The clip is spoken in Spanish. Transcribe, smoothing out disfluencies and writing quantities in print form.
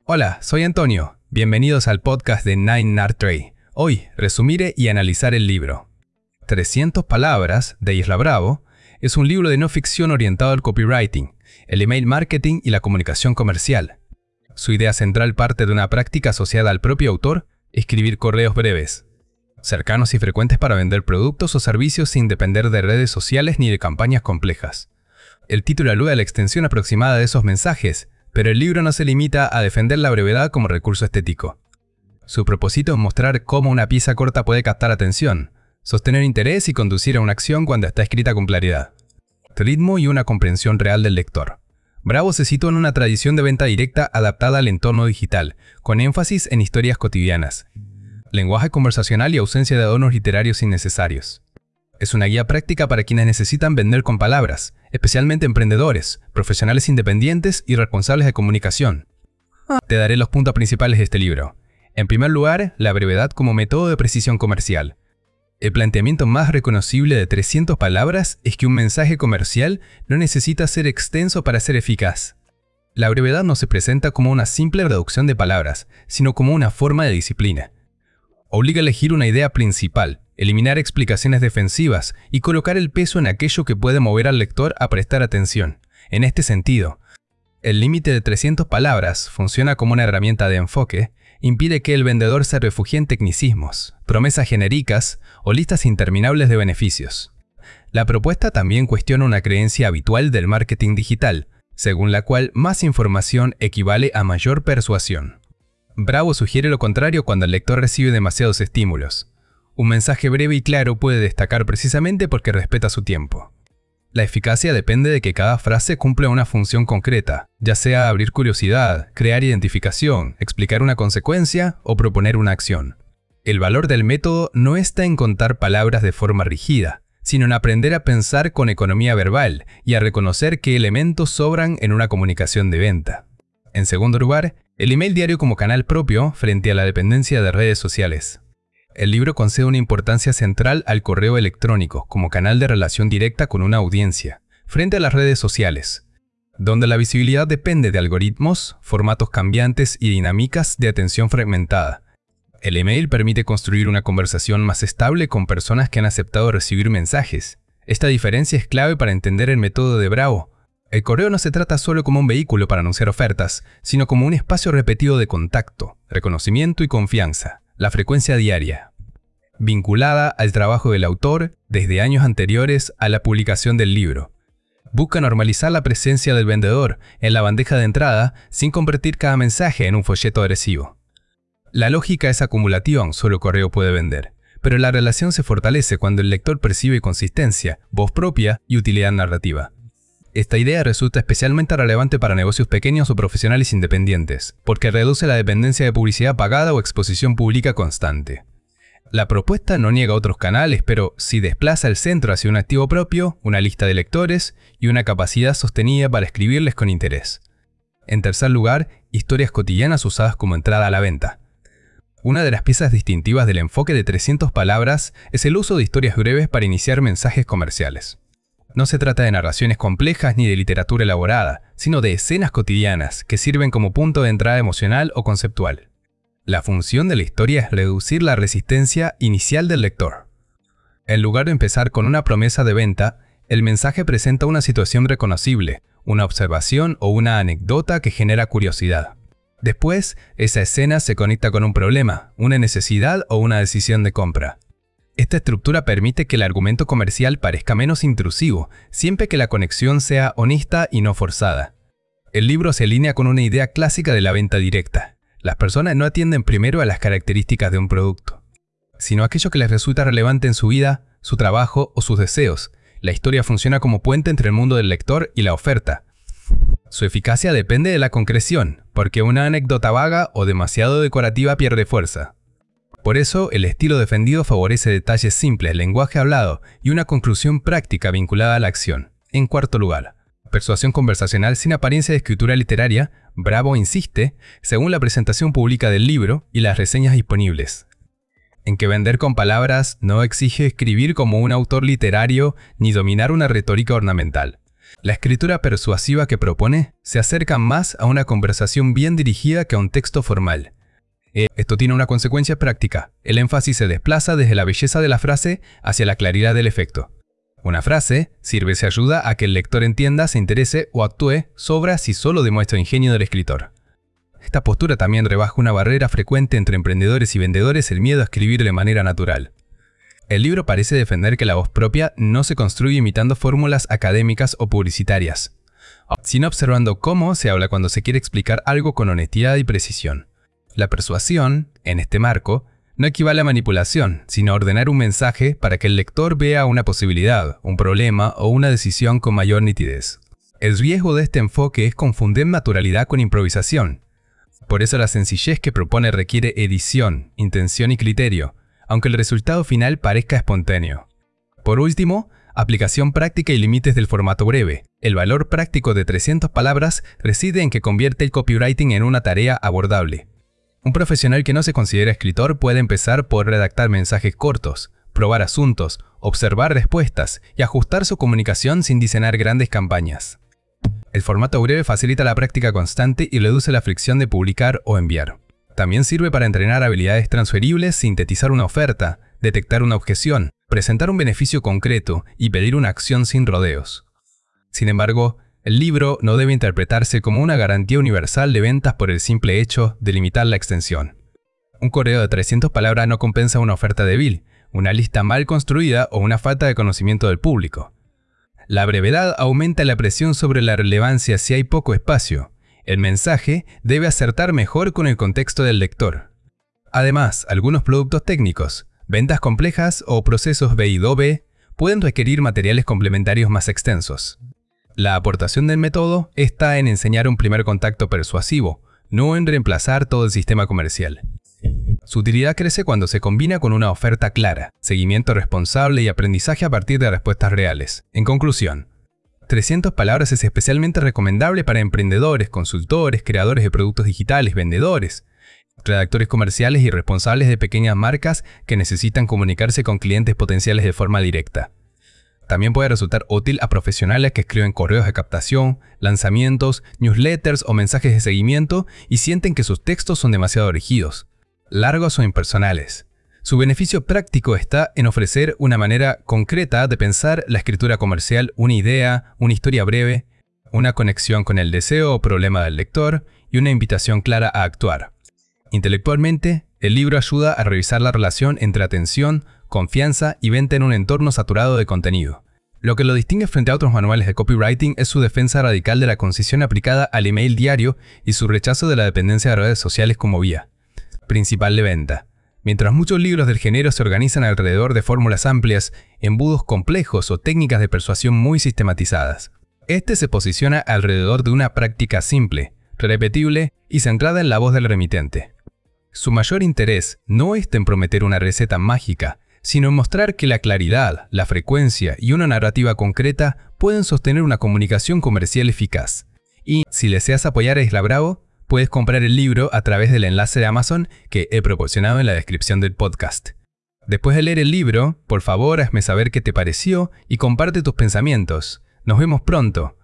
Hola, soy Antonio. Bienvenidos al podcast de Nine Nard Trade. Hoy, resumiré y analizar el libro 300 palabras de Isla Bravo es un libro de no ficción orientado al copywriting, el email marketing y la comunicación comercial. Su idea central parte de una práctica asociada al propio autor, escribir correos breves, cercanos y frecuentes para vender productos o servicios sin depender de redes sociales ni de campañas complejas. El título alude a la extensión aproximada de esos mensajes, pero el libro no se limita a defender la brevedad como recurso estético. Su propósito es mostrar cómo una pieza corta puede captar atención, sostener interés y conducir a una acción cuando está escrita con claridad, ritmo y una comprensión real del lector. Bravo se sitúa en una tradición de venta directa adaptada al entorno digital, con énfasis en historias cotidianas, lenguaje conversacional y ausencia de adornos literarios innecesarios. Es una guía práctica para quienes necesitan vender con palabras, especialmente emprendedores, profesionales independientes y responsables de comunicación. Te daré los puntos principales de este libro. En primer lugar, la brevedad como método de precisión comercial. El planteamiento más reconocible de 300 palabras es que un mensaje comercial no necesita ser extenso para ser eficaz. La brevedad no se presenta como una simple reducción de palabras, sino como una forma de disciplina. Obliga a elegir una idea principal, eliminar explicaciones defensivas y colocar el peso en aquello que puede mover al lector a prestar atención. En este sentido, el límite de 300 palabras funciona como una herramienta de enfoque, impide que el vendedor se refugie en tecnicismos, promesas genéricas o listas interminables de beneficios. La propuesta también cuestiona una creencia habitual del marketing digital, según la cual más información equivale a mayor persuasión. Bravo sugiere lo contrario cuando el lector recibe demasiados estímulos. Un mensaje breve y claro puede destacar precisamente porque respeta su tiempo. La eficacia depende de que cada frase cumpla una función concreta, ya sea abrir curiosidad, crear identificación, explicar una consecuencia o proponer una acción. El valor del método no está en contar palabras de forma rígida, sino en aprender a pensar con economía verbal y a reconocer qué elementos sobran en una comunicación de venta. En segundo lugar, el email diario como canal propio frente a la dependencia de redes sociales. El libro concede una importancia central al correo electrónico como canal de relación directa con una audiencia, frente a las redes sociales, donde la visibilidad depende de algoritmos, formatos cambiantes y dinámicas de atención fragmentada. El email permite construir una conversación más estable con personas que han aceptado recibir mensajes. Esta diferencia es clave para entender el método de Bravo. El correo no se trata solo como un vehículo para anunciar ofertas, sino como un espacio repetido de contacto, reconocimiento y confianza. La frecuencia diaria, vinculada al trabajo del autor desde años anteriores a la publicación del libro. Busca normalizar la presencia del vendedor en la bandeja de entrada sin convertir cada mensaje en un folleto agresivo. La lógica es acumulativa, un solo correo puede vender, pero la relación se fortalece cuando el lector percibe consistencia, voz propia y utilidad narrativa. Esta idea resulta especialmente relevante para negocios pequeños o profesionales independientes, porque reduce la dependencia de publicidad pagada o exposición pública constante. La propuesta no niega otros canales, pero sí desplaza el centro hacia un activo propio, una lista de lectores y una capacidad sostenida para escribirles con interés. En tercer lugar, historias cotidianas usadas como entrada a la venta. Una de las piezas distintivas del enfoque de 300 palabras es el uso de historias breves para iniciar mensajes comerciales. No se trata de narraciones complejas ni de literatura elaborada, sino de escenas cotidianas que sirven como punto de entrada emocional o conceptual. La función de la historia es reducir la resistencia inicial del lector. En lugar de empezar con una promesa de venta, el mensaje presenta una situación reconocible, una observación o una anécdota que genera curiosidad. Después, esa escena se conecta con un problema, una necesidad o una decisión de compra. Esta estructura permite que el argumento comercial parezca menos intrusivo, siempre que la conexión sea honesta y no forzada. El libro se alinea con una idea clásica de la venta directa. Las personas no atienden primero a las características de un producto, sino a aquello que les resulta relevante en su vida, su trabajo o sus deseos. La historia funciona como puente entre el mundo del lector y la oferta. Su eficacia depende de la concreción, porque una anécdota vaga o demasiado decorativa pierde fuerza. Por eso, el estilo defendido favorece detalles simples, lenguaje hablado y una conclusión práctica vinculada a la acción. En cuarto lugar, persuasión conversacional sin apariencia de escritura literaria. Bravo insiste, según la presentación pública del libro y las reseñas disponibles, en que vender con palabras no exige escribir como un autor literario ni dominar una retórica ornamental. La escritura persuasiva que propone se acerca más a una conversación bien dirigida que a un texto formal. Esto tiene una consecuencia práctica. El énfasis se desplaza desde la belleza de la frase hacia la claridad del efecto. Una frase sirve si ayuda a que el lector entienda, se interese o actúe, sobra si solo demuestra ingenio del escritor. Esta postura también rebaja una barrera frecuente entre emprendedores y vendedores, el miedo a escribir de manera natural. El libro parece defender que la voz propia no se construye imitando fórmulas académicas o publicitarias, sino observando cómo se habla cuando se quiere explicar algo con honestidad y precisión. La persuasión, en este marco, no equivale a manipulación, sino a ordenar un mensaje para que el lector vea una posibilidad, un problema o una decisión con mayor nitidez. El riesgo de este enfoque es confundir naturalidad con improvisación. Por eso la sencillez que propone requiere edición, intención y criterio, aunque el resultado final parezca espontáneo. Por último, aplicación práctica y límites del formato breve. El valor práctico de 300 palabras reside en que convierte el copywriting en una tarea abordable. Un profesional que no se considera escritor puede empezar por redactar mensajes cortos, probar asuntos, observar respuestas y ajustar su comunicación sin diseñar grandes campañas. El formato breve facilita la práctica constante y reduce la fricción de publicar o enviar. También sirve para entrenar habilidades transferibles, sintetizar una oferta, detectar una objeción, presentar un beneficio concreto y pedir una acción sin rodeos. Sin embargo, el libro no debe interpretarse como una garantía universal de ventas por el simple hecho de limitar la extensión. Un correo de 300 palabras no compensa una oferta débil, una lista mal construida o una falta de conocimiento del público. La brevedad aumenta la presión sobre la relevancia si hay poco espacio. El mensaje debe acertar mejor con el contexto del lector. Además, algunos productos técnicos, ventas complejas o procesos B2B pueden requerir materiales complementarios más extensos. La aportación del método está en enseñar un primer contacto persuasivo, no en reemplazar todo el sistema comercial. Su utilidad crece cuando se combina con una oferta clara, seguimiento responsable y aprendizaje a partir de respuestas reales. En conclusión, 300 palabras es especialmente recomendable para emprendedores, consultores, creadores de productos digitales, vendedores, redactores comerciales y responsables de pequeñas marcas que necesitan comunicarse con clientes potenciales de forma directa. También puede resultar útil a profesionales que escriben correos de captación, lanzamientos, newsletters o mensajes de seguimiento y sienten que sus textos son demasiado rígidos, largos o impersonales. Su beneficio práctico está en ofrecer una manera concreta de pensar la escritura comercial, una idea, una historia breve, una conexión con el deseo o problema del lector y una invitación clara a actuar. Intelectualmente, el libro ayuda a revisar la relación entre atención, confianza y venta en un entorno saturado de contenido. Lo que lo distingue frente a otros manuales de copywriting es su defensa radical de la concisión aplicada al email diario y su rechazo de la dependencia de redes sociales como vía principal de venta. Mientras muchos libros del género se organizan alrededor de fórmulas amplias, embudos complejos o técnicas de persuasión muy sistematizadas, este se posiciona alrededor de una práctica simple, repetible y centrada en la voz del remitente. Su mayor interés no está en prometer una receta mágica, sino en mostrar que la claridad, la frecuencia y una narrativa concreta pueden sostener una comunicación comercial eficaz. Y si deseas apoyar a Isla Bravo, puedes comprar el libro a través del enlace de Amazon que he proporcionado en la descripción del podcast. Después de leer el libro, por favor hazme saber qué te pareció y comparte tus pensamientos. Nos vemos pronto.